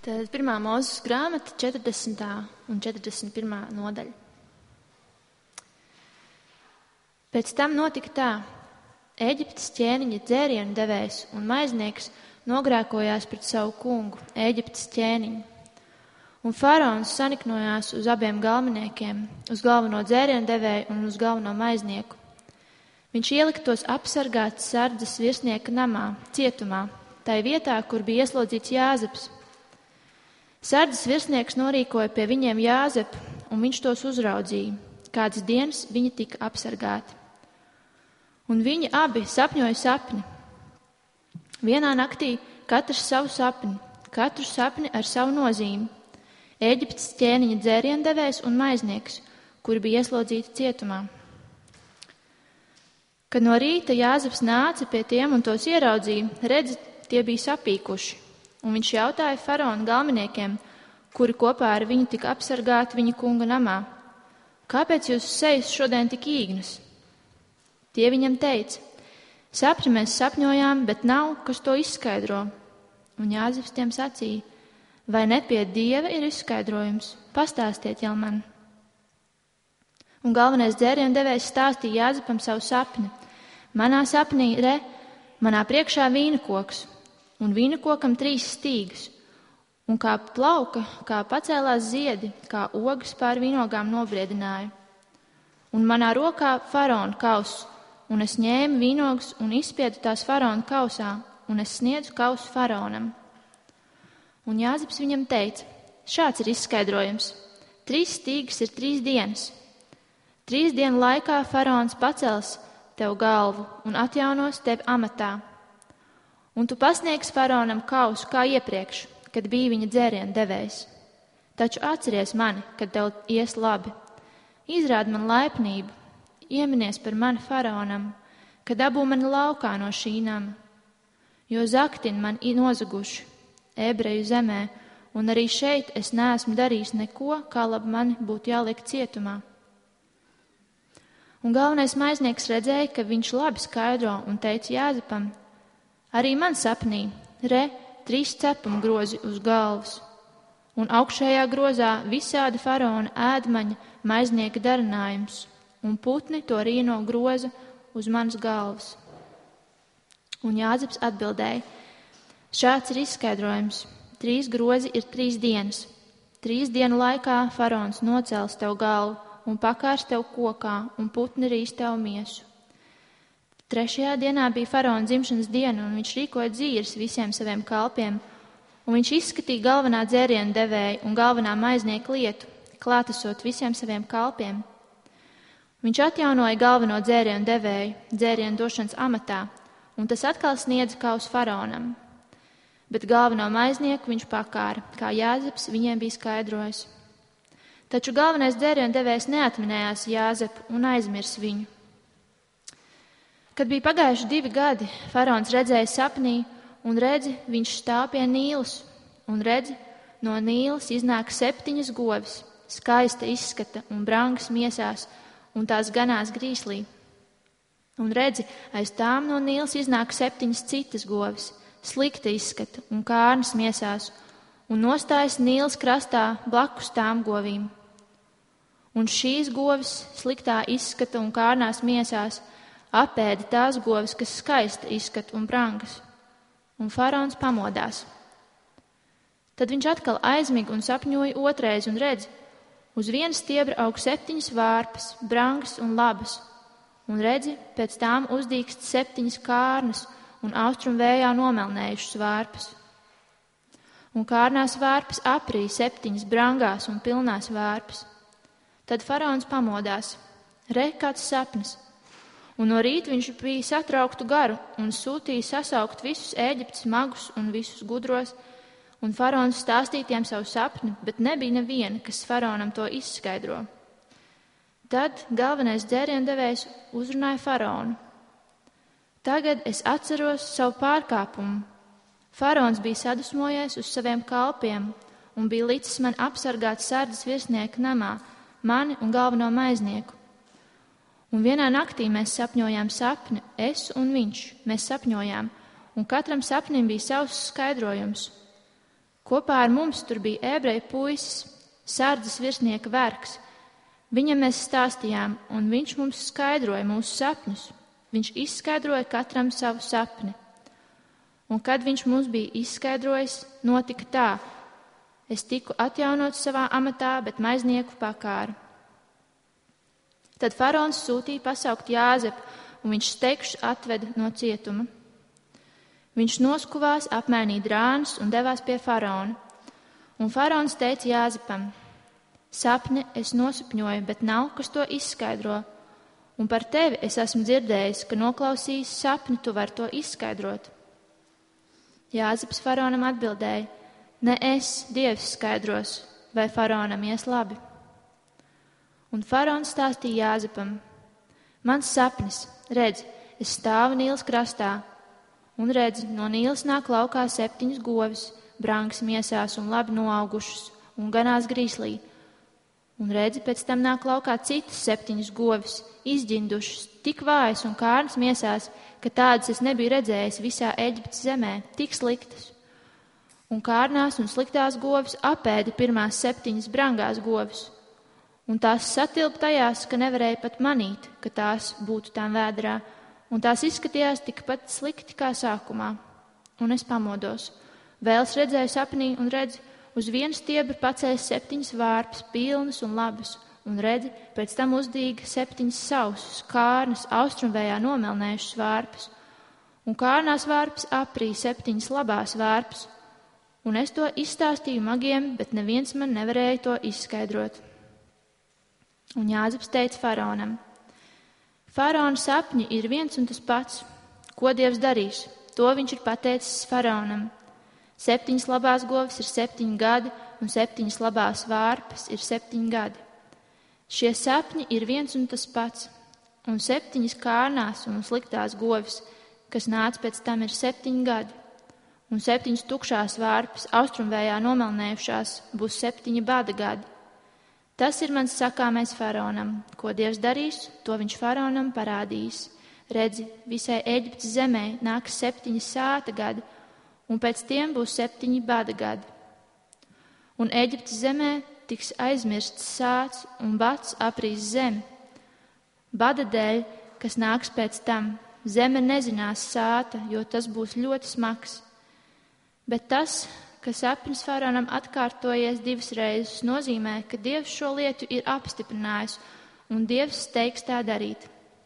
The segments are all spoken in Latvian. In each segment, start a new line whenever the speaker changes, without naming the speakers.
Tad 1. Mūzes grāmata, 40. un 41. nodaļa. Pēc tam notika tā. Ēģiptes ķēniņa dzērienu devējs un maiznieks nogrēkojās pret savu kungu, Ēģiptes ķēniņu. Un faraons saniknojās uz abiem galveniekiem, uz galveno dzērienu devēju un uz galveno maiznieku. Viņš ielika tos apsargāt sardzes virsnieka namā, cietumā, tai vietā, kur bija ieslodzīts Jāzeps. Sardzes virsnieks norīkoja pie viņiem Jāzepu, un viņš tos uzraudzīja. Kādas dienas viņi tika apsargāti. Un viņi abi sapņoja sapni. Vienā naktī katrs savu sapni, katru sapni ar savu nozīmi. Ēģiptes ķēniņa dzēriendevējs un maiznieks, kuri bija ieslodzīti cietumā. Kad no rīta Jāzeps nāca pie tiem un tos ieraudzīja, redzi, tie bija sapīkuši. Un viņš jautāja faraona galveniekiem, kuri kopā ar viņu tika apsargāti viņa kunga namā: kāpēc jūsu sejas šodien tik īgnas? Tie viņam teica: sapņu mēs sapņojām, bet nav, kas to izskaidro. Un Jāzeps tiem sacīja: vai ne pie Dieva ir izskaidrojums? Pastāstiet jau man. Un galvenais dzēriendevējs stāstīja Jāzepam savu sapni. Manā sapnī, manā priekšā vīna koks, un vīna kokam 3 stīgas, un kā plauka, kā pacēlās ziedi, kā ogas pār vīnogām nobriedināja. Un manā rokā faraona kauss, un es ņēmu vīnogas un izspiedu tās faraona kausā, un es sniedzu kausu faraonam. Un Jāzeps viņam teica: šāds ir izskaidrojums. 3 stīgas ir 3 dienas. 3 dienu laikā faraons pacels tev galvu un atjaunos tevi amatā. Un tu pasniegsi faraonam kausu kā iepriekš, kad bija viņa dzērienu devējs. Taču atceries mani, kad tev ies labi. Izrādi man laipnību, ieminies par mani faraonam, kad dabū mani laukā no šī nama. Jo zaktini man nozaguši ebreju zemē, un arī šeit es neesmu darījis neko, kā labi mani būtu jāliek cietumā. Un galvenais maiznieks redzēja, ka viņš labi skaidro un teica Jāzepam: arī man sapnī, 3 cepuma grozi uz galvas, un augšējā grozā visādi faraona ēdmaņa maiznieka darinājums, un putni to rīja no groza uz manas galvas. Un Jāzeps atbildēja: šāds ir izskaidrojums. 3 grozi ir 3 dienas. 3 dienu laikā faraons nocels tev galvu un pakārs tev kokā, un putni rīs tev miesu. 3. dienā bija faraona dzimšanas diena, un viņš rīkoja dzīves visiem saviem kalpiem, un viņš izskatīja galvenā dzērienu devēja un galvenā maiznieka lietu, klātesot visiem saviem kalpiem. Viņš atjaunoja galveno dzērienu devēju, dzērienu došanas amatā, un tas atkal sniedza kausu faraonam. Bet galveno maiznieku viņš pakāra, kā Jāzeps viņiem bija skaidrojis. Taču galvenais dzērienu devējs neatminējās Jāzepu un aizmirs viņu. Kad bija pagājuši 2 gadi, faraons redzēja sapnī, un redzi, viņš stāv pie Nīlas, un redzi, no Nīlas iznāk 7 govis, skaista izskata un brangas miesās, un tās ganās grīslī. Un redzi, aiz tām no Nīlas iznāk 7 citas govis, slikta izskata un kārnas miesās, un nostājas Nīlas krastā blakus tām govīm. Un šīs govis, sliktā izskata un kārnās miesās, apēda tās govis, kas skaista izskata un brangas. Un faraons pamodās. Tad viņš atkal aizmiga un sapņoja otrais, un redz, uz viena stiebra aug 7 vārpas, brangas un labas. Un redzi, pēc tām uzdīkst 7 kārnas un austrumu vējā nomelnējušas vārpas. Un kārnās vārpas aprīja 7 brangās un pilnās vārpas. Tad faraons pamodās. Kāds sapnis. Un no rīta viņš bija satrauktu garu un sūtīja sasaukt visus Ēģiptes magus un visus gudros, un faraons stāstīja tiem savu sapni, bet nebija neviena, kas faraonam to izskaidro. Tad galvenais dzēriendevējs uzrunāja faraonu. Tagad es atceros savu pārkāpumu. Faraons bija sadusmojies uz saviem kalpiem un bija licis man apsargāt sardzes virsnieka namā, mani un galveno maiznieku. Un vienā naktī mēs sapņojām sapni, es un viņš, mēs sapņojām, un katram sapnim bija savs skaidrojums. Kopā ar mums tur bija ebreju puisis, sardzes virsnieka vergs. Viņam mēs stāstījām, un viņš mums skaidroja mūsu sapņus. Viņš izskaidroja katram savu sapni. Un kad viņš mums bija izskaidrojis, notika tā. Es tiku atjaunots savā amatā, bet maiznieku pakāru. Tad faraons sūtīja pasaukt Jāzepu, un viņš steigšus atveda no cietuma. Viņš noskuvās, apmainīja drānus un devās pie faraona. Un faraons teica Jāzepam: sapni es nosapņoju, bet nav, kas to izskaidro. Un par tevi es esmu dzirdējis, ka noklausījis sapni, tu vari to izskaidrot. Jāzeps faraonam atbildēja: ne es, Dievs skaidros, vai faraonam ies labi. Un faraons stāstīja Jāzepam: mans sapnis, redzi, es stāvu Nīlas krastā, un redzi, no Nīlas nāk laukā 7 govis, brangas miesās un labi noaugušas, un ganās grīslī. Un redzi, pēc tam nāk laukā citas 7 govis, izģindušas, tik vājas un kārnas miesās, ka tādas es nebiju redzējis visā Eģiptes zemē, tik sliktas. Un kārnās un sliktās govis apēda pirmās 7 brangās govis, un tās satilpa tajās, ka nevarēja pat manīt, ka tās būtu tām vēdrā, un tās izskatījās tikpat slikti kā sākumā. Un es pamodos. Vēls redzēju sapnī un redzi, uz vienu stiebru pacēs 7 vārpas, pilnas un labas, un redzi, pēc tam uzdīga 7 sausas, kārnas, austrumvējā nomelnējušas vārpas, un kārnās vārpas aprīja 7 labās vārpas, un es to izstāstīju magiem, bet neviens man nevarēja to izskaidrot. Un Jāzeps teica faraonam: faraona sapņi ir viens un tas pats. Ko Dievs darīs? To viņš ir pateicis faraonam. 7 labās govis ir 7 gadi, un 7 labās vārpas ir 7 gadi. Šie sapņi ir viens un tas pats, un 7 kārnās un sliktās govis, kas nāca pēc tam, ir 7 gadi, un 7 tukšās vārpas, austrumvējā nomelnējušās, būs 7 bada gadi. Tas ir mans sakāmais faraonam. Ko Dievs darīs, to viņš faraonam parādīs. Redzi, visai Eģiptes zemē nāks 7 sāta gadi, un pēc tiem būs 7 bada gadi. Un Eģiptes zemē tiks aizmirsts sāts, un bats aprīs zemi. Bada dēļ, kas nāks pēc tam, zeme nezinās sāta, jo tas būs ļoti smags. Bet tas, ka sapnis faraonam atkārtojies 2 reizes, nozīmē, ka Dievs šo lietu ir apstiprinājis, un Dievs steigs tā darīt.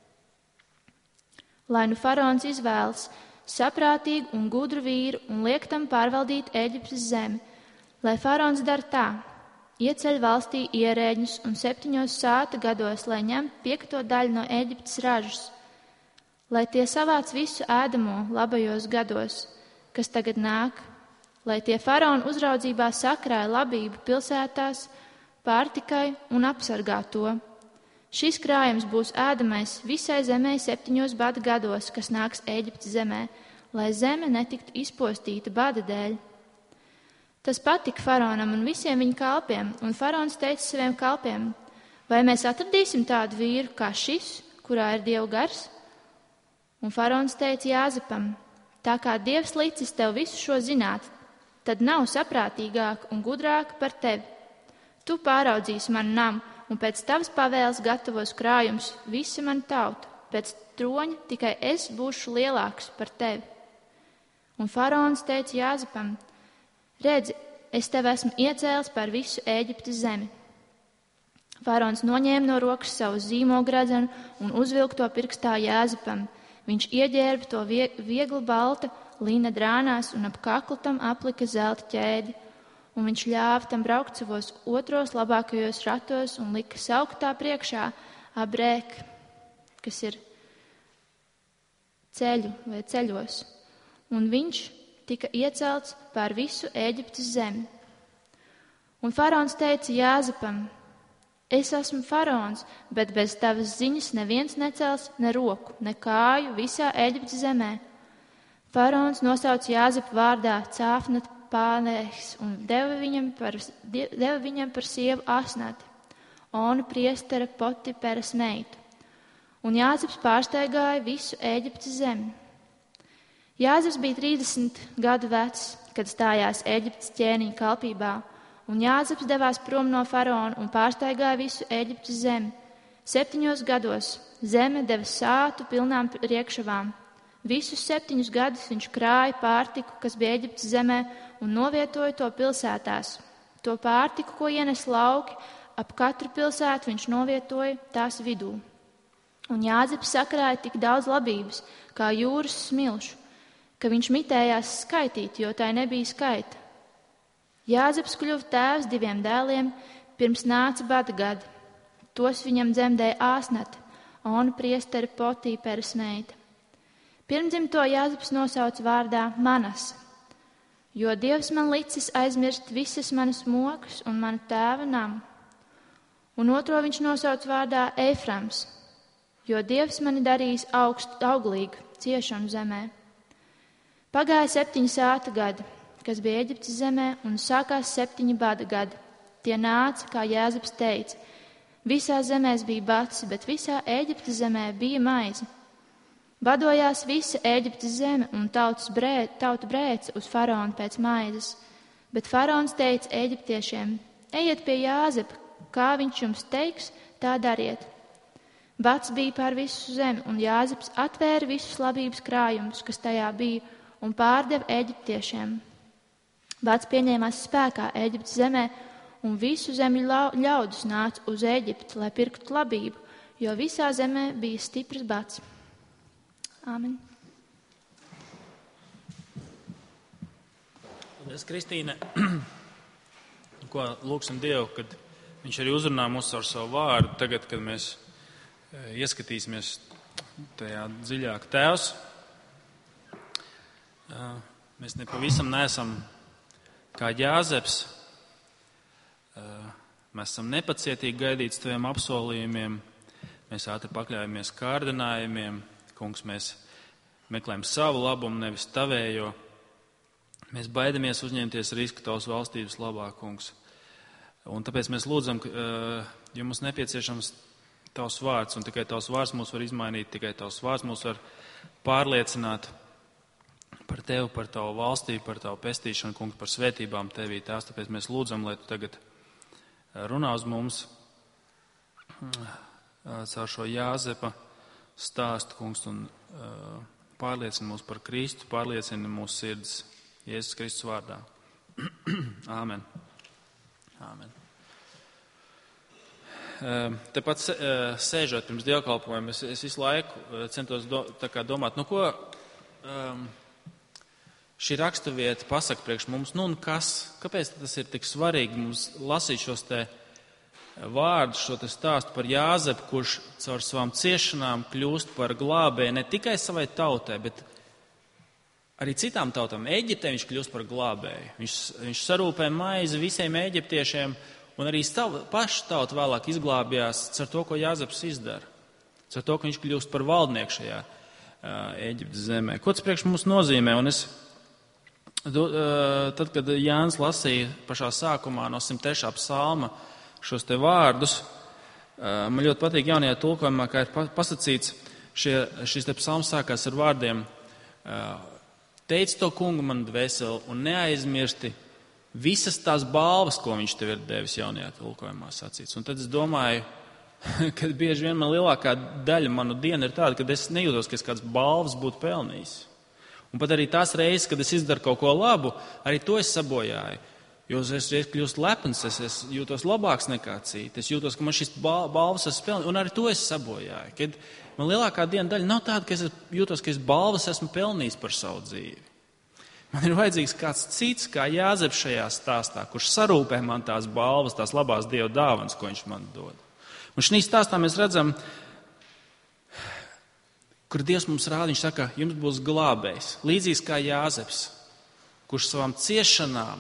Lai nu faraons izvēlas saprātīgu un gudru vīru un liek tam pārvaldīt Eģiptes zemi, lai faraons dara tā: ieceļ valstī ierēģņus un 7 sāta gados, lai ņem 5. daļu no Eģiptes ražas, lai tie savāc visu ēdamo labajos gados, kas tagad nāk, lai tie faraona uzraudzībā sakrāja labību pilsētās, pārtikai un apsargā to. Šis krājums būs ēdamais visai zemē 7 bada gados, kas nāks Eģiptes zemē, lai zeme netiktu izpostīta bada dēļ. Tas patika faraonam un visiem viņa kalpiem, un faraons teica saviem kalpiem: vai mēs atradīsim tādu vīru kā šis, kurā ir Dieva gars? Un faraons teica Jāzepam: tā kā Dievs licis tev visu šo zināt, tad nav saprātīgāk un gudrāk par tevi. Tu pāraudzīsi manu namu, un pēc tavas pavēles gatavos krājums visa mana tauta. Pēc troņa tikai es būšu lielāks par tevi. Un faraons teica Jāzepam: redzi, es tev esmu iecēlis par visu Ēģiptes zemi. Faraons noņēma no rokas savu zīmogradzenu un uzvilka to pirkstā Jāzepam. Viņš ieģērba to viegli balta līna drānās un ap kaklu tam aplika zelta ķēdi, un viņš ļāva tam braukt savos 2. labākajos ratos un lika saukt tā priekšā abrēk, kas ir ceļu vai ceļos, un viņš tika iecelts pār visu Ēģiptes zemi. Un faraons teica Jāzepam: es esmu faraons, bet bez tavas ziņas neviens necels ne roku, ne kāju visā Ēģiptes zemē. Faraons nosauca Jāzepu vārdā Cāfnat Pānehs un deva viņam par sievu Asnati, Onu priestera Potiperas meitu. Un Jāzeps pārsteigāja visu Ēģiptes zemi. Jāzeps bija 30 gadu vecs, kad stājās Ēģiptes ķēniņa kalpībā, un Jāzeps devās prom no faraona un pārstaigāja visu Ēģiptes zemi. 7 gados zeme deva sātu pilnām riekšavām. Visus 7 gadus viņš krāja pārtiku, kas bija Ēģiptes zemē, un novietoja to pilsētās. To pārtiku, ko ienes lauki, ap katru pilsētu viņš novietoja tās vidū. Un Jāzeps sakrāja tik daudz labības, kā jūras smilšu, ka viņš mitējās skaitīt, jo tai nebija skaita. Jāzeps kļuva tēvs 2 dēliem, pirms nāca bada gadi. Tos viņam dzemdēja Āsnata, Ona priestera Potīperas meita. Pirmdzimto Jāzeps nosauca vārdā Manase, jo Dievs man licis aizmirst visas manas mokas un manu tēva namu. Un otro viņš nosauca vārdā Eiframs, jo Dievs mani darījis auglīgu ciešanu zemē. Pagāja 7 sāta gadi, kas bija Ēģiptes zemē, un sākās 7 bada gadi. Tie nāca, kā Jāzeps teica. Visā zemēs bija bats, bet visā Ēģiptes zemē bija maize. Badojās visa Ēģiptes zeme un tauta brēca uz faraonu pēc maizes. Bet faraons teica eģiptiešiem: ejiet pie Jāzepa, kā viņš jums teiks, tā dariet. Bats bija pār visu zemi, un Jāzeps atvēra visus labības krājumus, kas tajā bija, un pārdeva eģiptiešiem. Bats pieņēmās spēkā Ēģiptes zemē, un visu zemju ļaudis nāca uz Ēģipti, lai pirktu labību, jo visā zemē bija stiprs bats. Āmen.
Paldies, Kristīne. Ko lūksim Dievu, kad Viņš arī uzrunā mūs ar savu vārdu, tagad, kad mēs ieskatīsimies tajā dziļāk. Tēvs, mēs nepavisam neesam kā Jāzeps. Mēs esam nepacietīgi gaidīts Taviem apsolījumiem. Mēs ātri pakļaujamies kārdinājumiem. Kungs, mēs meklējam savu labumu, nevis Tavējo. Mēs baidamies uzņemties risku Tavas valstības labā, Kungs. Un tāpēc mēs lūdzam, ja mums nepieciešams Tavs vārds, un tikai Tavs vārds mūs var izmainīt, tikai Tavs vārds mūs var pārliecināt par Tevi, par Tavu valstību, par Tavu pestīšanu, Kungs, par svētībām Tevī. Tās, tāpēc mēs lūdzam, lai Tu tagad runā uz mums caur šo Jāzepa stāstu, Kungs, un pārliecina mūs par Kristu, pārliecina mūsu sirds Jēzus Kristus vārdā. Āmen. Āmen. Tepat sēžot pirms dievkalpojuma, es visu laiku centos domāt, ko šī raksturvieta pasaka priekš mums, un kāpēc tas ir tik svarīgi mums lasīt šos te vārdus, šo te stāstu par Jāzepu, kurš caur savām ciešanām kļūst par glābēju ne tikai savai tautai, bet arī citām tautām. Eģiptē viņš kļūst par glābēju. Viņš sarūpē maizi visiem eģiptiešiem, un arī paša tauta vēlāk izglābjās ar to, ko Jāzeps izdara. Ar to, ka viņš kļūst par valdnieku šajā Eģiptes zemē. Ko tas priekš mums nozīmē? Un tad, kad Jānis lasīja pašā sākumā no 103. psalma šos te vārdus, man ļoti patīk jaunajā tulkojumā, kā ir pasacīts, šis te psalms sākās ar vārdiem: Teici to kungu man dvēseli un neaizmirsti visas tās balvas, ko viņš tev ir devis, jaunajā tulkojumā sacīts. Un tad es domāju, ka bieži vien man lielākā daļa manu dienu ir tāda, ka es nejūtos, ka es kāds balvas būtu pelnījis. Un pat arī tās reizes, kad es izdaru kaut ko labu, arī to es sabojāju. Jo es kļūstu lepns, es jūtos labāks nekā citi. Es jūtos, ka man šis balvas esmu pelnījis, un arī to es sabojāju. Kad man lielākā diena daļa nav tāda, ka es jūtos, ka es balvas esmu pelnījis par savu dzīvi. Man ir vajadzīgs kāds cits, kā Jāzeps šajā stāstā, kurš sarūpē man tās balvas, tās labās Dieva dāvanas, ko viņš man dod. Un šī stāstā mēs redzam, kur Dievs mums rāda, viņš saka, jums būs glābējs, līdzīgs kā Jāzeps, kurš savām ciešanām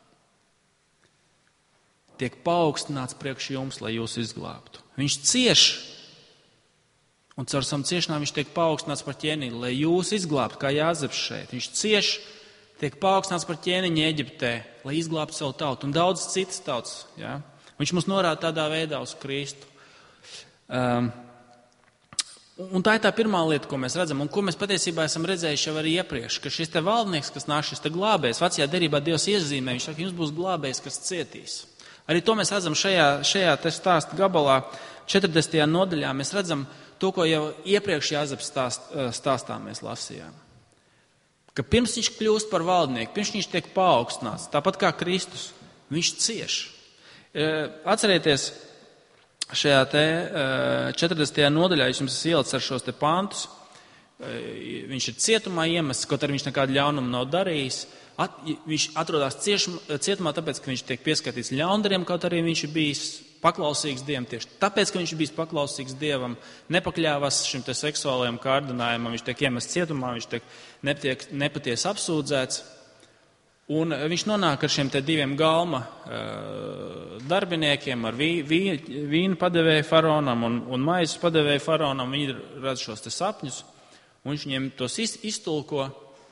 tiek paaugstināts priekš jums, lai jūs izglābtu. Viņš cieš, un caur savam ciešanām viņš tiek paaugstināts par ķēniņu, lai jūs izglābtu, kā Jāzeps šeit. Viņš cieš, tiek paaugstināts par ķēniņu Eģiptē, lai izglābtu savu tautu, un daudz citas tautas. Ja? Viņš mums norāda tādā veidā uz Kristu. Un tā ir tā pirmā lieta, ko mēs redzam, un ko mēs patiesībā esam redzējuši jau arī iepriekš, ka šis te valdnieks, kas nāk, šis te glābējs, vecajā derībā Dievs iezīmē, viņš saka, jums būs glābējs, kas cietīs. Arī to mēs redzam šajā te stāsta gabalā, 40. nodaļā, mēs redzam to, ko jau iepriekš Jāzeps stāstā mēs lasījām. Ka pirms viņš kļūst par valdnieku, pirms viņš tiek paaugstināts, tāpat kā Kristus, viņš cieš. Atcerieties, šajā te 40. nodaļā, jūs jums ielicis ar šos te pantus, viņš ir cietumā iemests, kaut arī viņš nekādu ļaunumu nav darījis. Viņš atrodas cietumā, tāpēc, ka viņš tiek pieskatīts ļaundariem, kaut arī viņš ir bijis paklausīgs Dievam. Tieši tāpēc, ka viņš ir bijis paklausīgs Dievam, nepakļāvās šim te seksuālajam kārdinājumam, viņš tiek iemests cietumā, viņš tiek nepatiesi apsūdzēts. Un viņš nonāk ar šiem te diviem galma darbiniekiem, ar vīnu padevēju faraonam un maizes padevēju faraonam. Viņi redz šos te sapņus, un viņš viņiem tos iztulko.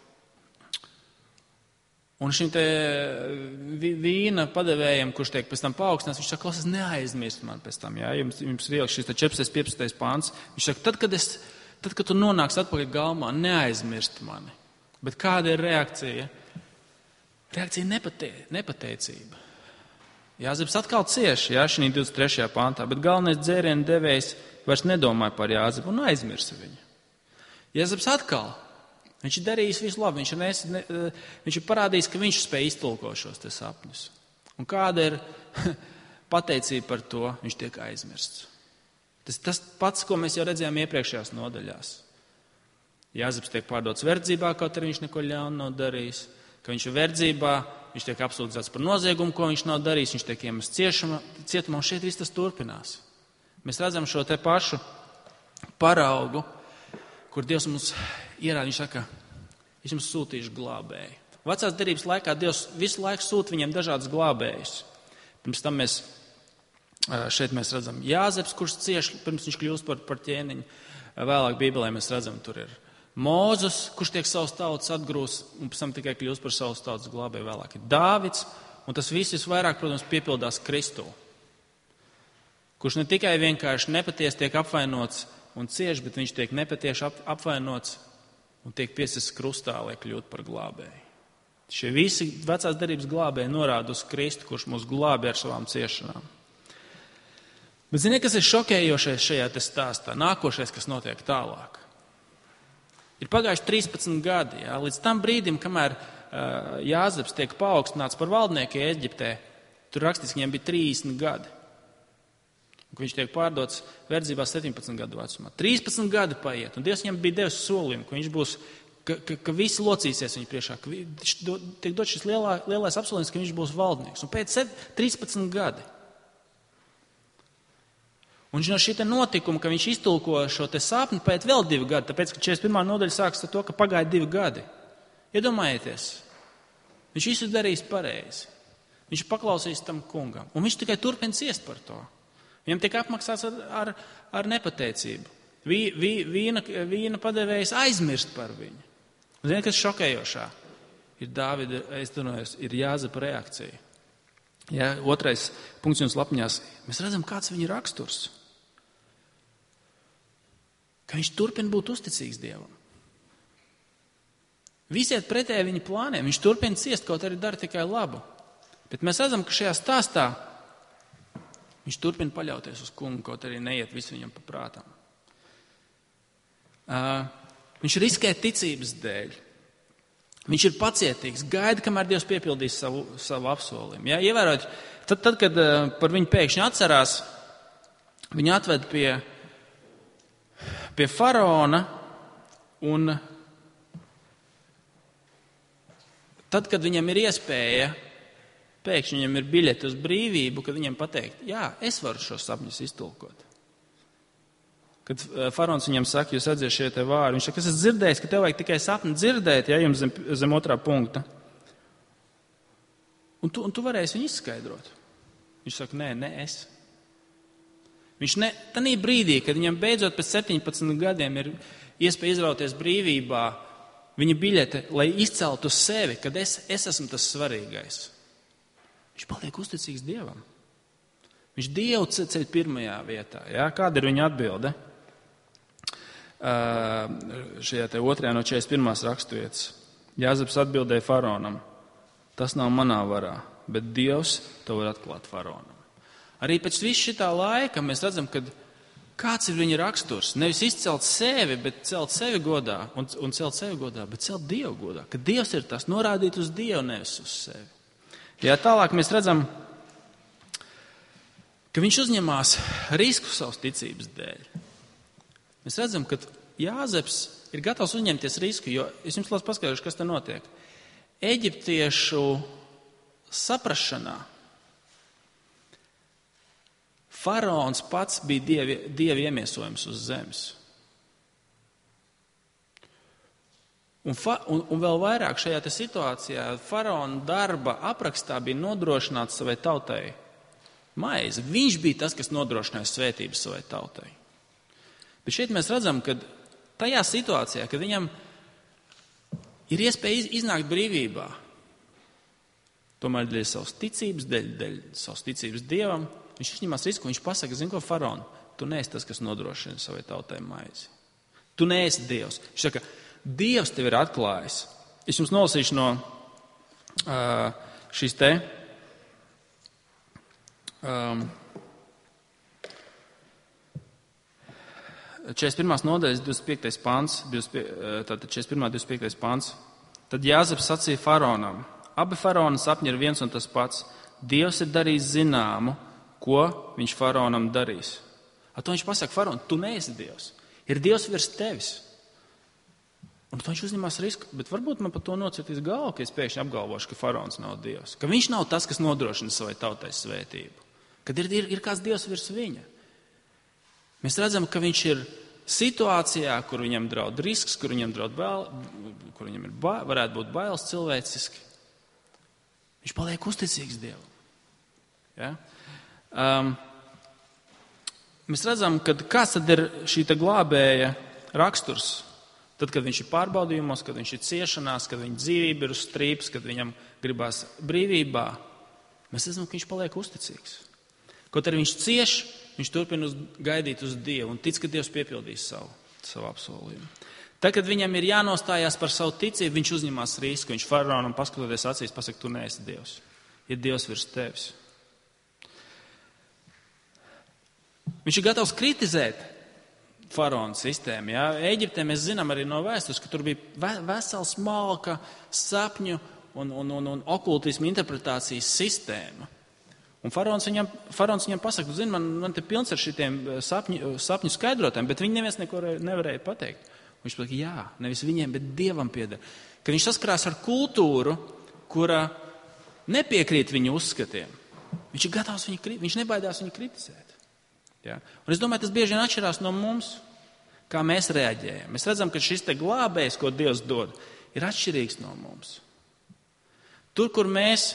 Un šim te vīna padevējiem, kurš tiek pēc tam paaugstināts, viņš saka, klausies, neaizmirst man pēc tam, jā, jums ir ieliks šis te 14. 15. pāns. Viņš saka, tad, kad tu nonāks atpakaļ galmā, neaizmirst mani. Bet kāda ir reakcija? Reakcija nepateicība. Jāzeps atkal cieši, jā, šī 23. pāntā, bet galvenais dzērienu devējs vairs nedomāja par Jāzepu un aizmirsa viņu. Jāzeps atkal. Viņš ir darījis visu labi, viņš ir parādījis, ka viņš spēj iztulkot šos te sapņus. Un kāda ir pateicība par to, viņš tiek aizmirsts. Tas pats, ko mēs jau redzējām iepriekšējās nodaļās. Jāzeps tiek pārdots verdzībā, kaut arī viņš neko ļaunu nav darījis. Ka viņš ir verdzībā, viņš tiek apsūdzēts par noziegumu, ko viņš nav darījis, viņš tiek iemests cietumā, un šeit viss tas turpinās. Mēs redzam šo te pašu paraugu, kur Dievs mums ierāda, viņš saka, es jums sūtīšu glābēju. Vecās derības laikā Dievs visu laiku sūta viņiem dažādas glābējus. Pirms tam šeit mēs redzam Jāzeps, kurš cieš, pirms viņš kļūst par ķēniņu. Vēlāk Bībelē mēs redzam, tur ir Mūzes, kurš tiek savas tautas atgrūst, un pēc tam tikai kļūst par savas tautas glābēju. Vēlāk ir Dāvids, un tas viss visvairāk, protams, piepildās Kristū, kurš ne tikai vienkārši nepatiesi tiek apvainots un cieš, bet viņš tiek nepatieši apvainots un tiek piesists krustā, lai kļūtu par glābēju. Šie visi vecās derības glābēji norāda uz Kristu, kurš mūs glābi ar savām ciešanām. Bet ziniet, kas ir šokējošais šajā te stāstā? Nākošais, kas notiek tālāk. Ir pagājuši 13 gadi, jā, līdz tam brīdim, kamēr Jāzeps tiek paaugstināts par valdnieku Ēģiptē, tur rakstīts, ka viņam bija 30 gadi. Un viņš tiek pārdots verdzībā 17 gadu vecumā. 13 gadi paiet, un Dievs viņam bija devis solījumu, ka viņš būs, ka visi locīsies viņa priekšā, ka tiek dot šis lielais apsolījums, ka viņš būs valdnieks. Un pēc 13 gadi. Un no šī notikuma, ka viņš iztulko šo te sapni, pēc vēl 2 gadi, tāpēc, ka 41. nodaļa sākas ar to, ka pagāja 2 gadi. Iedomājieties, viņš visu darījis pareizi. Viņš paklausīs tam kungam, un viņš tikai turpina ciest par to. Viņam tiek apmaksāts ar nepateicību. Vīna padevējs aizmirst par viņu. Un ziniet, kas šokējošā? Ir Dāvida, ir Jāzepa reakcija. Ja, 2. punkts jums lapņās. Mēs redzam, kāds viņa raksturs. Ka viņš turpina būt uzticīgs Dievam. Visiet pretēji viņa plāniem. Viņš turpina ciest, kaut arī dara tikai labu. Bet mēs redzam, ka šajā stāstā viņš turpina paļauties uz kungu, kaut arī neiet visu viņam pa prātam. Viņš riskē ticības dēļ. Viņš ir pacietīgs, gaida, kamēr Dievs piepildīs savu apsolījumu. Ja, ievērot, tad, kad par viņu pēkšņi atcerās, viņu atved pie faraona, un tad, kad viņam ir iespēja, pēkšņi viņam ir biļete uz brīvību, kad viņam pateikt, jā, es varu šos sapņus iztulkot. Kad faraons viņam saka, jūs atdzies šie te vārdi, viņš saka, es esmu dzirdējis, ka tev vajag tikai sapni dzirdēt, ja jums zem 2. punkta. Un tu varēsi viņu izskaidrot. Viņš saka, nē, es. Viņš tanī brīdī, kad viņam beidzot pēc 17 gadiem ir iespēja izrauties brīvībā, viņa biļete, lai izceltu sevi, kad es esmu tas svarīgais. Viņš paliek uzticīgs Dievam. Viņš Dievu ceļ pirmajā vietā. Ja? Kāda ir viņa atbilde? šajā te 2. no 41. raksturvietas. Jāzeps atbildēja faraonam: tas nav manā varā, bet Dievs to var atklāt faraonam. Arī pēc visu šitā laika mēs redzam, ka kāds ir viņa raksturs. Nevis izcelt sevi, bet celt sevi godā, un celt sevi godā, bet celt Dievu godā. Ka Dievs ir tas, norādīt uz Dievu, nevis uz sevi. Jā, tālāk mēs redzam, ka viņš uzņemās risku savas ticības dēļ. Mēs redzam, ka Jāzeps ir gatavs uzņemties risku, jo es jums lūdzu paskaidrošu, kas te notiek. Eģiptiešu saprašanā faraons pats bija dievi iemiesojums uz zemes. Un vēl vairāk šajā te situācijā faraona darba aprakstā bija nodrošināts savai tautai maizi. Viņš bija tas, kas nodrošināja svētības savai tautai. Bet šeit mēs redzam, ka tajā situācijā, kad viņam ir iespēja iznākt brīvībā, tomēr dēļ savas ticības, dēļ savas ticības Dievam, viņš uzņemās risku, viņš pasaka, zini ko, faraon, tu neesi tas, kas nodrošina savai tautai maizi. Tu neesi Dievs. Viņš saka, Dievs tev ir atklājis. Es jums nolasīšu no šīs te 41. nodaļas 25. pāns, tātad 41. 25. pāns. Tad Jāzeps sacīja faraonam: abi faraona sapņi ir viens un tas pats. Dievs ir darījis zināmu, ko viņš faraonam darīs. Ar to viņš pasaka, faraon, tu neesi Dievs. Ir Dievs virs tevis. Un to viņš uzņemās risku, bet varbūt man par to nocirtīs galvu, ka es pēkšņi apgalvošu, ka faraons nav Dievs. Ka viņš nav tas, kas nodrošina savai tautai svētību. Kad ir kāds Dievs virs viņa. Mēs redzam, ka viņš ir situācijā, kur viņam draud risks, kur viņam draud kur viņam varētu būt bailes cilvēciski. Viņš paliek uzticīgs Dievam. Ja? Mēs redzam, ka kāds tad ir šī glābēja raksturs. Tad, kad viņš ir pārbaudījumos, kad viņš ir ciešanās, kad viņa dzīvība ir uz strīpas, kad viņam gribās brīvībā, mēs redzam, ka viņš paliek uzticīgs. Kaut arī viņš cieš, viņš turpina gaidīt uz Dievu un tic, ka Dievs piepildīs savu apsolījumu. Tad, kad viņam ir jānostājās par savu ticību, viņš uzņemās risku. Viņš faraonam paskatoties acīs, pasaka, tu neesi Dievs. Ir Dievs virs tevis. Viņš ir gatavs kritizēt faraona sistēmu. Ja? Eģiptē mēs zinām arī no vēstures, ka tur bija vesela smalka sapņu un okultismu interpretācijas sistēma. Un faraons viņam pasaka, zini, man te pilns ar šitiem sapņu skaidrotēm, bet viņi neviens neko nevarēja pateikt. Viņš pasaka, jā, nevis viņiem, bet Dievam pieder. Kad viņš saskarās ar kultūru, kura nepiekrīt viņu uzskatiem, viņš ir gatavs viņš nebaidās viņu kritizēt. Ja? Un es domāju, tas bieži vien atšķirās no mums, kā mēs reaģējam. Mēs redzam, ka šis te glābējs, ko Dievs dod, ir atšķirīgs no mums. Tur, kur mēs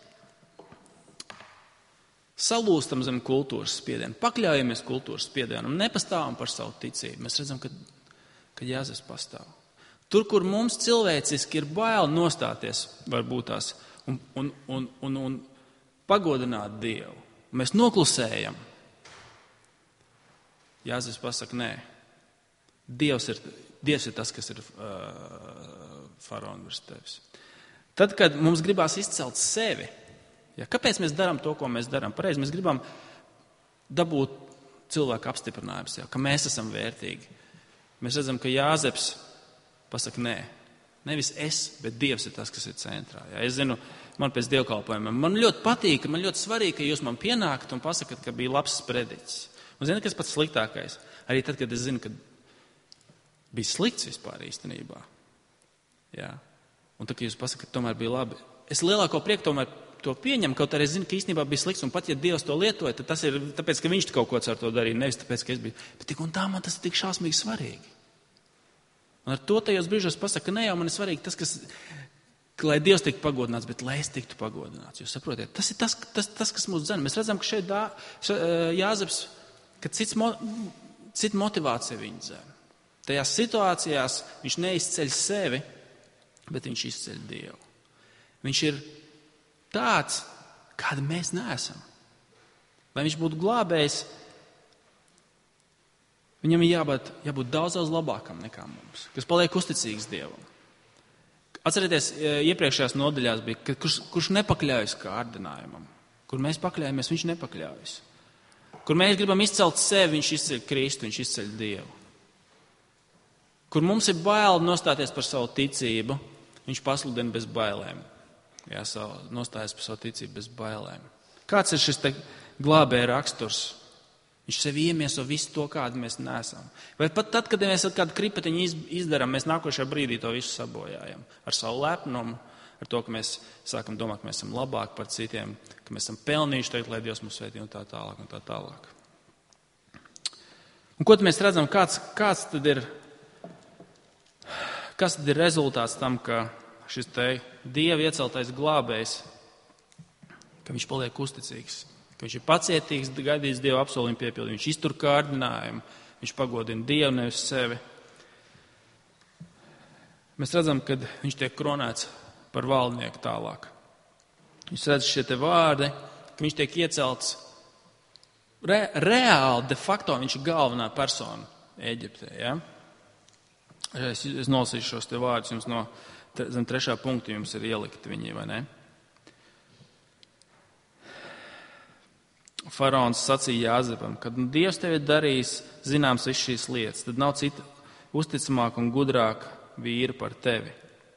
salūstam zem kultūras spiedienu, pakļaujamies kultūras spiedienam, nepastāvam par savu ticību, mēs redzam, ka Jāzeps pastāv. Tur, kur mums cilvēciski ir bail nostāties, varbūt tās, un pagodināt Dievu, mēs noklusējam. Jāzeps pasaka, nē, Dievs ir tas, kas ir faraona virs tevis. Tad, kad mums gribās izcelt sevi, ja, kāpēc mēs darām to, ko mēs darām? Pareizi, mēs gribam dabūt cilvēku apstiprinājumus, ja, ka mēs esam vērtīgi. Mēs redzam, ka Jāzeps pasaka, nē, nevis es, bet Dievs ir tas, kas ir centrā. Ja. Es zinu, man pēc dievkalpojumiem, man ļoti patīk, man ļoti svarīgi, ka jūs man pienākat un pasakat, ka bija labs sprediķis. Un zinu, kas pats sliktākais? Arī tad, kad es zinu, ka bija slikts vispār īstenībā. Ja. Un tad, kad jūs pasakat, ka tomēr bija labi, es lielāko prieku tomēr to pieņem, kaut arī zinu, ka īstenībā bija slikts, un pat, ja Dievs to lietoja, tad tas ir tāpēc, ka viņš kaut ko ar to darīja, nevis tāpēc, ka es biju. Bet tik un tā man tas ir tik šausmīgi svarīgi. Un ar to tajos brīžos pasaka, ka ne jau man ir svarīgi tas, lai Dievs tiktu pagodināts, bet lai es tiktu pagodināts. Jūs saprotiet, tas ir tas kas mūs dzen. Mēs redzam, ka šeit Jāzeps, ka cita motivācija viņa dzen. Tajās situācijās viņš neizceļ sevi, bet viņš izceļ Dievu. Viņš ir tāds, kāda mēs neesam. Lai viņš būtu glābējs, Viņam ir jābūt daudz labākam nekā mums, kas paliek uzticīgs Dievam. Atcerieties, iepriekšējās nodaļās bija, ka kurš nepakļaujas kārdinājumam. Kur mēs pakļaujamies, viņš nepakļaujas. Kur mēs gribam izcelt sevi, viņš izceļ Kristu, viņš izceļ Dievu. Kur mums ir bail nostāties par savu ticību, viņš pasludina bez bailēm. Nostājas par savu ticību bez bailēm. Kāds ir šis te glābēja raksturs? Viņš sevi iemieso visu to, kādu mēs neesam. Vai pat tad, kad mēs kādu kripetiņu izdarām, mēs nākošajā brīdī to visu sabojājam. Ar savu lepnumu, ar to, ka mēs sākam domāt, ka mēs esam labāki par citiem, ka mēs esam pelnījuši teikt, lai Dievs mūs svētī un tā tālāk un tā tālāk. Un ko tad mēs redzam, kāds tad ir rezultāts tam, ka šis te Dieva ieceltais glābējs, ka viņš paliek uzticīgs, ka viņš ir pacietīgs, gaidījis Dieva apsolījumu piepildi, viņš iztur kārdinājumu, viņš pagodina Dievu, nevis sevi. Mēs redzam, kad viņš tiek kronēts par valdnieku tālāk. Viņš redz šie te vārdi, ka viņš tiek iecelts reāli, de facto viņš ir galvenā persona Ēģiptē. Ja? Es nolasīšu šos te vārdus, jums no zem 3. punkta jums ir ielikti viņi, vai ne? Faraons sacīja Jāzepam, kad Dievs tev ir darījis zināms viss šīs lietas, tad nav cita uzticamāka un gudrāka vīra par tevi.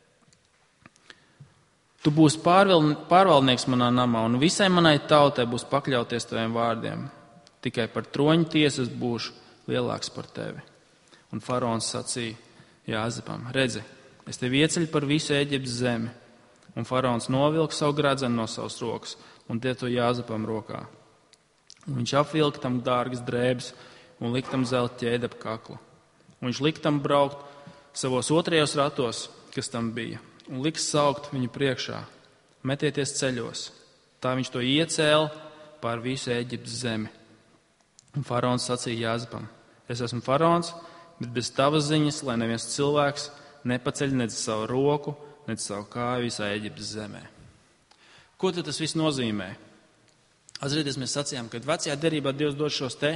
Tu būsi pārvaldnieks manā namā, un visai manai tautai būs pakļauties taviem vārdiem. Tikai par troņu tiesas būšu lielāks par tevi. Un Faraons sacīja Jāzepam, redzi, es tevi ieceļu par visu Ēģiptes zemi. Un Faraons novilka savu gradzenu no savas rokas un tie to Jāzepam rokā. Un viņš apvilka tam dārgas drēbes un lika tam zelta ķēdi ap kaklu. Un viņš lika tam braukt savos otrajos ratos, kas tam bija, un lika saukt viņu priekšā, metieties ceļos. Tā viņš to iecēla pār visu Ēģiptes zemi. Un Faraons sacīja Jāzepam, es esmu Faraons, bet bez tavas ziņas, lai neviens cilvēks nepaceļ nec savu roku, nec savu kāju visā Ēģiptes zemē. Ko tad tas viss nozīmē? Atcerieties, mēs sacījām, ka vecajā derībā Dievs dod šos te,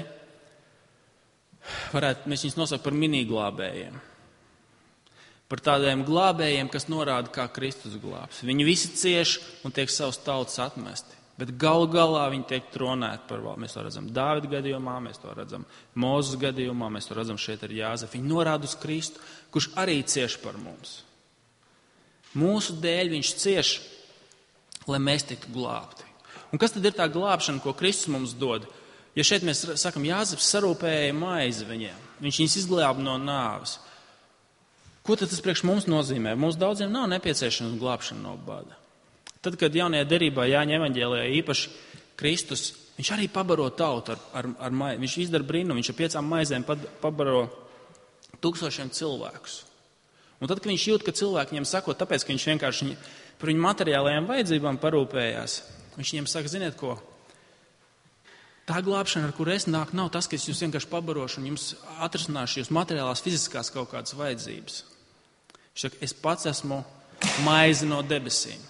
mēs viņus nosaukt par mini-glābējiem. Par tādiem glābējiem, kas norāda, kā Kristus glābs. Viņi visi cieš un tiek savus tautas atmesti. Bet galu galā viņi tiek tronēti par valdu. Mēs to redzam Dāvida gadījumā, mēs to redzam Mūzes gadījumā, mēs to redzam šeit ar Jāzefu. Viņi norāda uz Kristu, kurš arī cieš par mums. Mūsu dēļ viņš cieš, lai mēs tiktu glābti. Un kas tad ir tā glābšana, ko Kristus mums dod? Ja šeit mēs sakam, Jāzeps sarūpēja maizi viņiem, viņš viņus izglāba no nāves. Ko tad tas priekš mums nozīmē? Mums daudziem nav nepieciešama glābšana no bada. Tad, kad jaunajā derībā Jāņa evaņģēlijā īpaši Kristus, viņš arī pabaro tautu ar maizi. Viņš izdara brīnumu, viņš ar 5 maizēm pabaro 1000 cilvēkus. Un tad, kad viņš jūt, ka cilvēki viņam sako, tāpēc, ka viņš vienkārši par viņu materiālajām vajadzībām parūpējās, viņš viņiem saka, ziniet ko, tā glābšana, ar kur es nāku, nav tas, ka es jūs vienkārši pabarošu un jums atrisināšu jūs materiālās, fiziskās kaut kādas vajadzības. Viņš saka, es pats esmu maize no debesīm.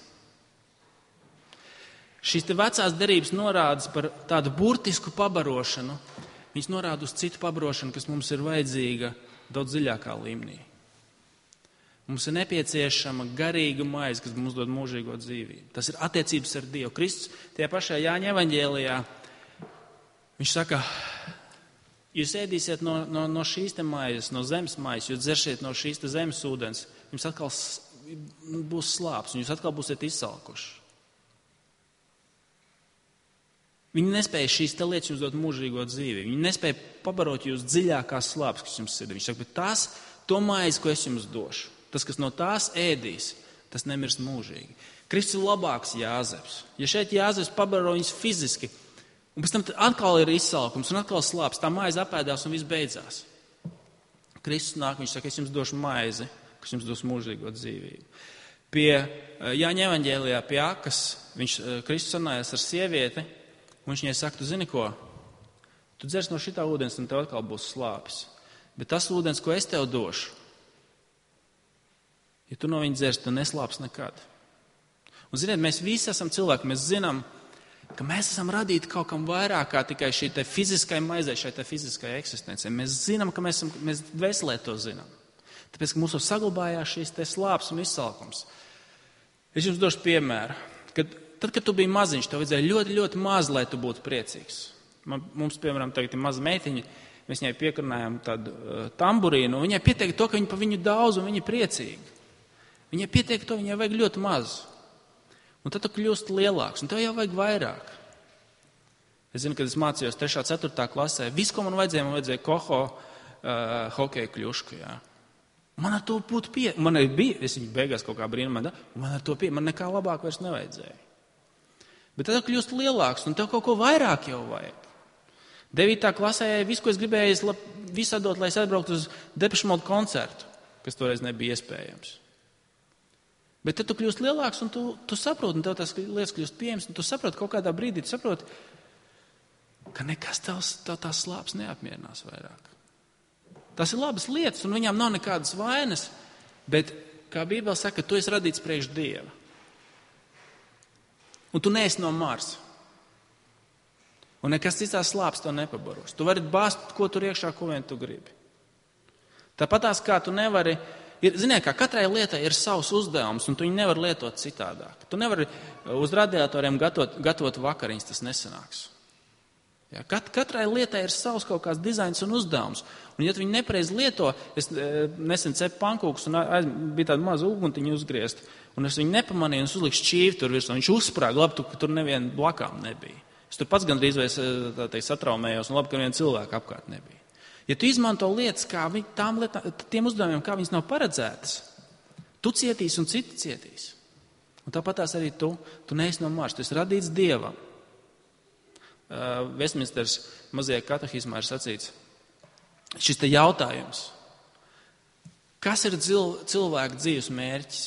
Šīs te vecās derības norādes par tādu burtisku pabarošanu, viņas norāda uz citu pabarošanu, kas mums ir vajadzīga daudz dziļākā līmenī. Mums ir nepieciešama garīga maize, kas mums dod mūžīgo dzīvību. Tas ir attiecības ar Dievu. Kristus tajā pašā Jāņa evaņģēlijā, viņš saka, jūs ēdīsiet no šīs te maizes, no zemes maizes, jūs dzersiet no šīs te zemes ūdens, jums atkal būs slāps, un jūs atkal būsiet izsalkuši. Viņi nespēja šīs te lietas jums dot mūžīgo dzīvi. Viņi nespēja pabarot jūs dziļākās slāpes, kas jums sirdī. Viņš saka, bet to maizi, ko es jums došu, tas, kas no tās ēdīs, tas nemirst mūžīgi. Kristus ir labāks Jāzeps. Ja šeit Jāzeps pabaro viņus fiziski, un pēc tam atkal ir izsalkums un atkal slāpes, tā maize apēdās un viss beidzās. Kristus nāk, viņš saka, es jums došu maizi, kas jums dos mūžīgo dzīvību. Pie Jāņa evaņģēlijā, pie Akas, Kristus sanājās ar sievieti, un viņš viņai saka, tu zini ko, tu dzers no šitā ūdens, un tev atkal būs slāpes. Bet tas ūdens, ko es tev došu, ja tu no viņa dzers, tu neslāps nekad. Un ziniet, mēs visi esam cilvēki, mēs zinām, ka mēs esam radīti kaut kam vairāk kā tikai šī te fiziskai maizei, šai te fiziskai eksistencei. Mēs zinām, ka mēs dvēselē to zinām. Tāpēc, ka mums saglabājās šīs te slāpes un izsalkums. Es jums došu piemēru. Tad, kad tu biji maziņš, tev vajadzēja ļoti, ļoti maz, lai tu būtu priecīgs. Mums, piemēram, tagad ir maza meitiņa, mēs viņai piekarnājām tādu tamburīnu, un viņai pietiek to, ka viņa pa viņu daudz un viņa ir priecīga. Viņai pietiek to, viņai vajag ļoti maz. Un tad tu kļūst lielāks, un tev jau vajag vairāk. Es zinu, kad es mācījos 3. 4. klasē, visu, ko man vajadzēja Koho hokeja kļušku, jā. Man ar to būtu man bija, es viņu beigās kaut kā brīnumā, man ar to man nekā labāk vairs nevajadzēja. Bet tad kļūst lielāks, un tev kaut ko vairāk jau vajag. 9. klasē visu, ko es gribēju, visu atdot, lai es atbrauktu uz Depeche Mode koncertu, kas toreiz nebija iespējams. Bet tad tu kļūst lielāks, un tu saproti, un tev tās lietas kļūst pieejamas, un tu saproti kaut kādā brīdī, tu saproti, ka nekas tev tās slāpes neapmierinās vairāk. Tas ir labas lietas, un viņām nav nekādas vainas, bet, kā Bībele saka, tu esi radīts priekš Dieva. Un tu neesi no Marsa. Un nekas citās slāpes to nepabaros. Tu vari bāzt, ko tur iekšā, ko vien tu gribi. Tāpatās, kā tu nevari, ziniet, kā katrai lietai ir savs uzdevums, un tu viņu nevari lietot citādāk. Tu nevari uz radiatoriem gatavot vakariņas, tas nesanāks. Ja, katrai lietai ir savs kaut kāds dizains un uzdevums. Un ja tu viņu nepareizi lieto, es nesen cepu pankūkus un bija tāda maza uguntiņa uzgriezt, un es viņu nepamanīju, un es uzliku šķīvi tur virsū, un viņš uzsprāga, labi, ka tur neviena blakām nebija. Es tur pats gandrīz satraumējos, un labi, ka neviena cilvēka apkārt nebija. Ja tu izmanto lietas, kā tiem uzdevumiem, kā viņas nav paredzētas, tu cietīs un citi cietīs. Un tāpatās arī tu neesi no Marsa, tu esi radīts Dievam. Vestminsters mazajā katehismā ir sacīts šis te jautājums. Kas ir cilvēka dzīves mērķis?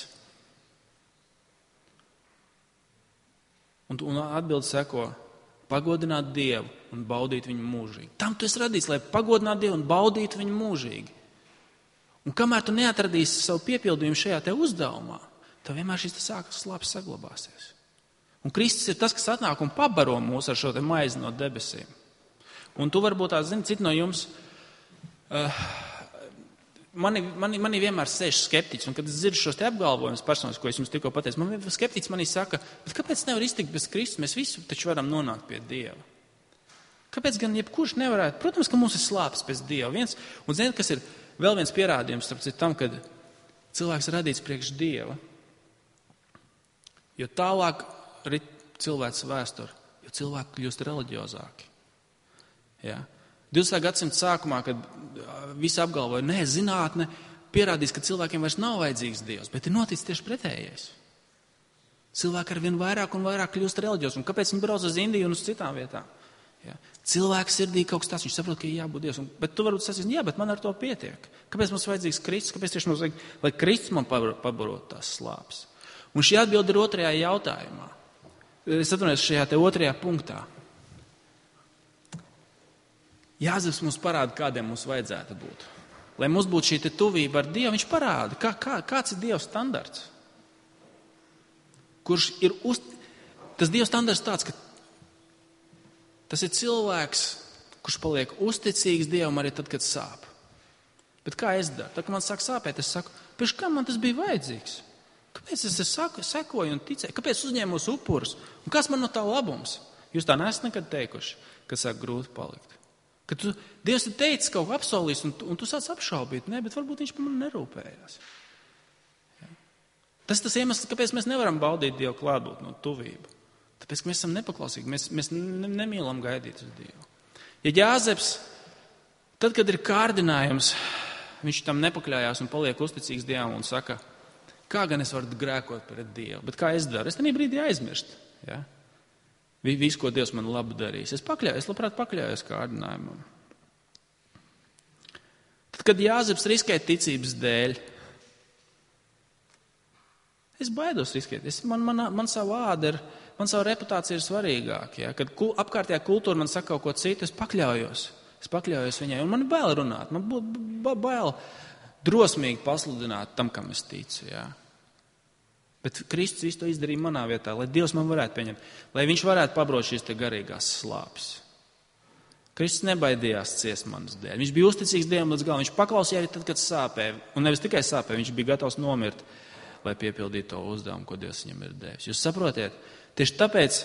Un atbildi seko, pagodināt Dievu un baudīt viņu mūžīgi. Tam tu esi radīts, lai pagodinātu Dievu un baudītu viņu mūžīgi. Un kamēr tu neatradīsi savu piepildījumu šajā te uzdevumā, tev vienmēr šīs slāpes saglabāsies. Un Kristus ir tas, kas atnāk un pabaro mūs ar šo te maizi no debesīm. Un tu varbūt zini, citi no jums, mani vienmēr sēž skeptiķis, un kad es dzirdu šos te apgalvojumus personas, ko es jums tikko pateicu, man skeptiķis manī saka, bet kāpēc nevar iztikt bez Kristus? Mēs visi taču varam nonākt pie Dieva. Kāpēc gan jebkurš nevarētu? Protams, ka mums ir slāpes pēc Dieva. Un ziniet, kas ir vēl viens pierādījums tam, kad cilvēks ir radīts priekš Dieva. Jo tālāk rit cilvēks vēsturi, jo cilvēki kļūst reliģiozāki. Ja? 20. gadsimta sākumā, kad visi apgalvoja, zinātne pierādīs, ka cilvēkiem vairs nav vajadzīgs Dievs, bet ir noticis tieši pretējais. Cilvēki arvien vairāk un vairāk kļūst reliģiozi. Un kāpēc viņi brauc uz Indiju un uz citām vietām? Ja? Cilvēks sirdī kaut kas tāds, viņš saprot, ka ir jābūt Dievs. Bet tu varbūt sacīs, bet man ar to pietiek. Kāpēc mums vajadzīgs Kristus? Kāpēc tieši mums vajag, lai Kristus man pabarot tās slāpes? Un šī atbilde ir otrajā jautājumā. Es atvainojos šajā te otrajā punktā. Jāzeps mums parāda, kādiem mums vajadzētu būt. Lai mums būtu šī te tuvība ar Dievu, viņš parāda, kāds ir Dieva standarts. Kurš ir tas Dieva standarts tāds, ka tas ir cilvēks, kurš paliek uzticīgs Dievam arī tad, kad sāp. Bet kā es daru? Tad, kad man sāk sāpēt, es saku, pēc kā man tas bija vajadzīgs? Kāpēc es sekoju un ticēju? Kāpēc uzņēmos upurus? Un kas man no tā labums? Jūs tā neesat nekad teikuši, ka sāk grūti palikt. Kad Dievs ir teicis kaut ko apsolījis, un tu sāc apšaubīt, bet varbūt viņš par mani nerūpējās. Ja? Tas ir tas iemesls, kāpēc mēs nevaram baudīt Dievu klātbūtni un tuvību. Tāpēc, ka mēs esam nepaklausīgi, mēs nemīlam gaidīt uz Dievu. Ja Jāzeps, tad, kad ir kārdinājums, viņš tam nepakļājās un paliek uzticīgs Dievam un saka, kā gan es varu grēkot pret Dievu? Bet kā es daru? Es tenī brīdī aizmirstu. Ja? Visu, ko Dievs man labu darīs. Es labprāt pakļājos kārdinājumam. Tad, kad Jāzeps riskē ticības dēļ, es baidos riskēt. Man savu āda man savu reputāciju ir svarīgāk. Ja? Kad apkārtējā kultūra man saka kaut ko citu, es pakļaujos viņai. Un man ir bail runāt. Man būtu bail drosmīgi pasludināt tam, kam es ticu. Ja? Bet Kristus visu to izdarīja manā vietā, lai Dievs man varētu pieņemt, lai viņš varētu pabraukt šīs te garīgās slāpes. Kristus nebaidījās ciest manas dēļ. Viņš bija uzticīgs Dievam līdz galam. Viņš paklausīja arī tad, kad sāpēja. Un nevis tikai sāpēja, viņš bija gatavs nomirt, lai piepildītu to uzdevumu, ko Dievs viņam ir devis. Jūs saprotiet? Tieši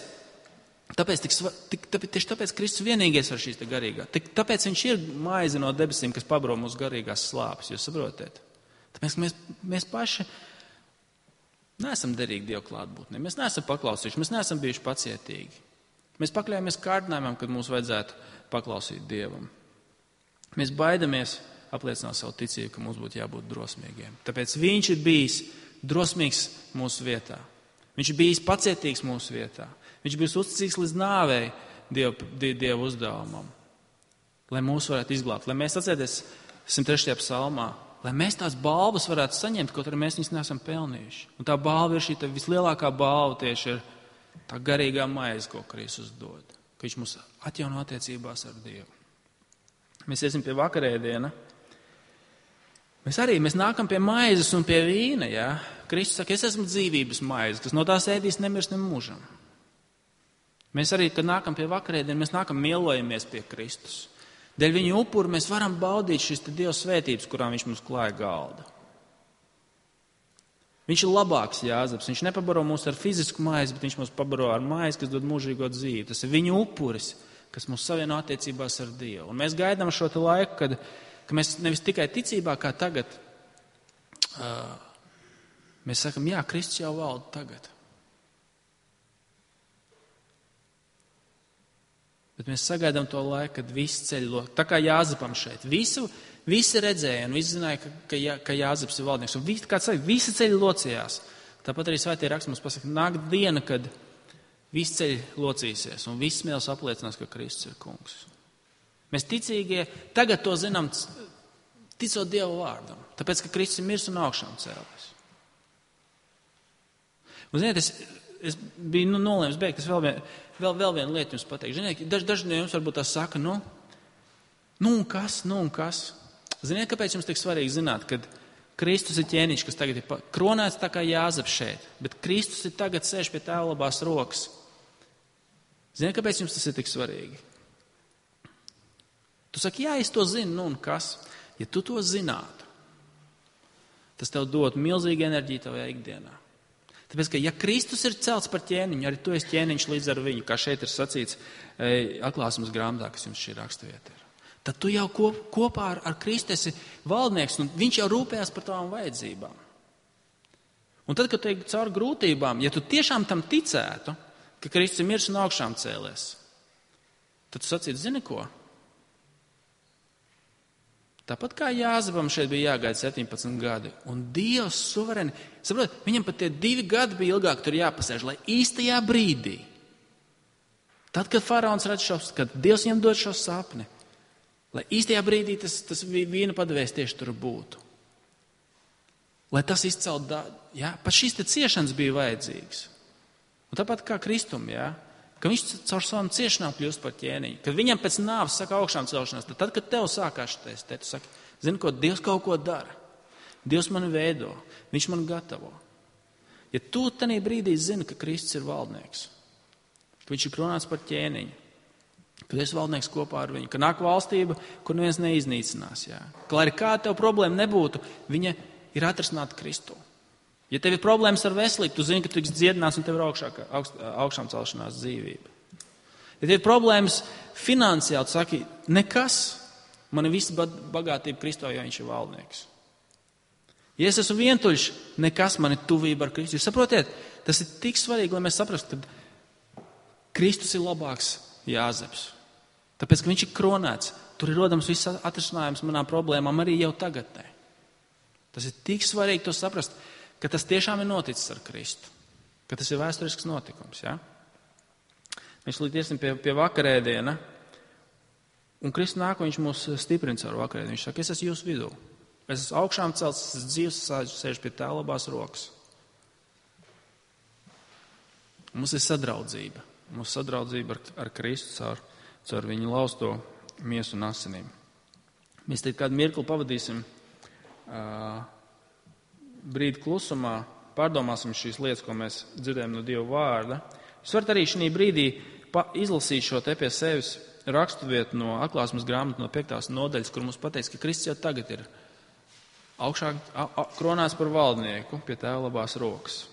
tāpēc Kristus vienīgais var šīs te garīgā. Tāpēc viņš ir maize no debesīm, kas pabaro mūsu garīgās slāpes. Jūs saprotiet? Tāpēc mēs paši neesam derīgi Dievu klātbūtnē. Mēs neesam paklausījuši, mēs neesam bijuši pacietīgi. Mēs pakļājamies kārdinājumam, kad mums vajadzētu paklausīt Dievam. Mēs baidamies apliecināt savu ticību, ka mums būtu jābūt drosmīgiem. Tāpēc viņš ir bijis drosmīgs mūsu vietā. Viņš ir bijis pacietīgs mūsu vietā. Viņš ir bijis uzticīgs līdz nāvei Dieva uzdevumam, lai mūs varētu izglābt. Lai mēs atcerēties 103. psalmā, lai mēs tās balvas varētu saņemt, kaut arī mēs viņas neesam pelnījuši. Un tā balva ir šī vislielākā balva tieši ir tā garīgā maize, ko Kristus dod. Ka viņš mūs atjauno attiecībās ar Dievu. Mēs iesim pie vakarēdiena. Mēs nākam pie maizes un pie vīna. Ja? Kristus saka, es esmu dzīvības maize, kas no tās ēdīs nemirs nemūžam. Mēs arī, kad nākam pie vakarēdiena, mēs nākam mielojamies pie Kristus. Dēļ viņa upura mēs varam baudīt šīs Dieva svētības, kurām viņš mums klāja galdu. Viņš ir labāks Jāzeps. Viņš nepabaro mūs ar fizisku maizi, bet viņš mūs pabaro ar maizi, kas dod mūžīgo dzīvi. Tas ir viņa upuris, kas mūs savieno attiecībās ar Dievu. Un mēs gaidām šo laiku, kad mēs nevis tikai ticībā, kā tagad, mēs sakam, jā, Kristus jau valda tagad. Bet mēs sagaidām to laiku, kad visi ceļi, tā kā Jāzepam šeit, visi redzēja un visi zināja, ka Jāzeps ir valdnieks. Un visi ceļi locījās. Tāpat arī Svētie raksti mums pasaka, nāk diena, kad visi ceļi locīsies un visi smēlis apliecinās, ka Kristus ir kungs. Mēs ticīgie tagad to zinām, ticot Dieva vārdam, tāpēc, ka Kristus ir miris un augšām cēlies. Un ziniet, es biju nolēmis beigt, es vēl vienu lietu jums pateikšu. Ziniet, daži no jums varbūt tā saka, nu un kas? Ziniet, kāpēc jums tik svarīgi zināt, kad Kristus ir ķēniņš, kas tagad ir kronēts tā kā Jāzeps šeit, bet Kristus ir tagad sēž pie Tēva labās rokas. Ziniet, kāpēc jums tas ir tik svarīgi? Tu saki, jā, es to zinu, nu un kas? Ja tu to zinātu, tas tev dod milzīgu enerģiju tavajā ikdienā. Tāpēc, ka ja Kristus ir celts par ķēniņu, arī tu esi ķēniņš līdz ar viņu, kā šeit ir sacīts atklāsmes grāmatā, kas jums šī raksturvieta ir. Tad tu jau kopā ar Kristu esi valdnieks, un viņš jau rūpējās par tavām vajadzībām. Un tad, kad tu ej cauri grūtībām, ja tu tiešām tam ticētu, ka Kristus ir miris un augšām cēlies, tad tu sacītu, zini ko? Tāpat kā Jāzepam šeit bija jāgaida 17 gadi, un Dievs suvereni, saprot, viņam pat tie 2 gadi bija ilgāk tur jāpasēž, lai īstajā brīdī, tad, kad faraons redz kad Dievs viņam dod šo sapni, lai īstajā brīdī tas vīna padevējs tieši tur būtu. Lai tas izcelt, pat šīs te ciešanas bija vajadzīgas. Un tāpat kā Kristum, ka viņš caur savām ciešanām kļūst par ķēniņu. Kad viņam pēc nāves saka augšām celšanās, tad, kad tev sākās šitais, tu saki, zini ko, Dievs kaut ko dara. Dievs mani veido, viņš mani gatavo. Ja tu tanī brīdī zini, ka Kristus ir valdnieks, ka viņš ir kronāts par ķēniņu, ka esi valdnieks kopā ar viņu, ka nāk valstība, kur neviens neiznīcinās, ka lai arī kāda tev problēma nebūtu, viņa ir atrisināta Kristū. Ja tev ir problēmas ar veselību, tu zini, ka tu tiks dziedināts un tev ir augšām celšanās dzīvība. Ja tev ir problēmas finansiāli, tu saki, nekas, man ir visa bagātība Kristū, jo viņš ir valdnieks. Ja es esmu vientuļš, nekas, man ir tuvība ar Kristu. Jūs saprotiet, tas ir tik svarīgi, lai mēs saprastu, ka Kristus ir labāks Jāzeps. Tāpēc, ka viņš ir kronēts, tur ir rodams viss atrisinājums manām problēmām arī jau tagadnē. Tas ir tik svarīgi to saprast, ka tas tiešām ir noticis ar Kristu, ka tas ir vēsturisks notikums. Ja? Mēs līdz iesim pie vakarēdiena, un Kristus nāk, viņš mūs stiprina caur vakarēdienu. Viņš saka, es esmu jūsu vidū. Es esmu augšām celts, es esmu dzīvs, sēžu pie Tēva labās rokas. Mums ir sadraudzība. Mums sadraudzība ar Kristu caur viņu lausto miesu un asinīm. Mēs te kādu mirkli pavadīsim brīdi klusumā, pārdomāsim šīs lietas, ko mēs dzirdējam no Dieva vārda. Jūs varat arī šī brīdī izlasīt šo te pie sevis raksturvietu no Atklāsmes grāmatas no 5. nodaļas, kur mums pateiks, ka Kristus jau tagad ir augšā kronāts par valdnieku pie Tēva labās rokas.